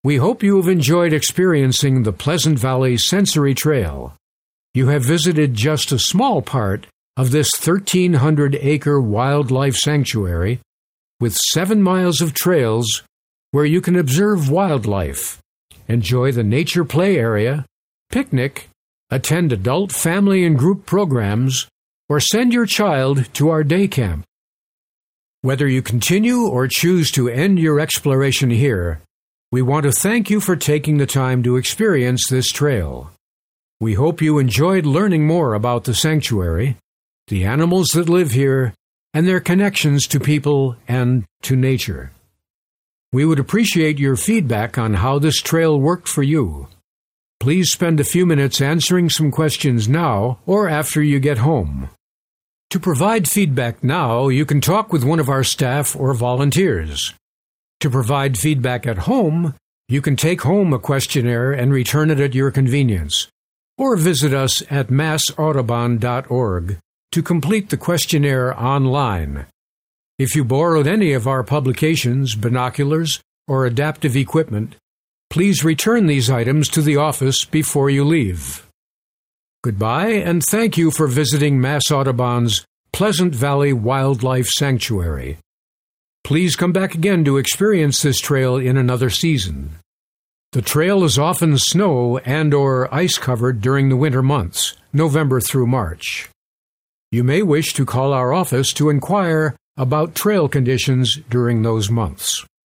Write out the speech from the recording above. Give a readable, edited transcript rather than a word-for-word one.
We hope you have enjoyed experiencing the Pleasant Valley Sensory Trail. You have visited just a small part of this 1,300-acre wildlife sanctuary with 7 miles of trails where you can observe wildlife, enjoy the nature play area, picnic, attend adult, family, and group programs, or send your child to our day camp. Whether you continue or choose to end your exploration here, we want to thank you for taking the time to experience this trail. We hope you enjoyed learning more about the sanctuary, the animals that live here, and their connections to people and to nature. We would appreciate your feedback on how this trail worked for you. Please spend a few minutes answering some questions now or after you get home. To provide feedback now, you can talk with one of our staff or volunteers. To provide feedback at home, you can take home a questionnaire and return it at your convenience, or visit us at massaudubon.org to complete the questionnaire online. If you borrowed any of our publications, binoculars, or adaptive equipment, please return these items to the office before you leave. Goodbye, and thank you for visiting Mass Audubon's Pleasant Valley Wildlife Sanctuary. Please come back again to experience this trail in another season. The trail is often snow and/or ice-covered during the winter months, November through March. You may wish to call our office to inquire about trail conditions during those months.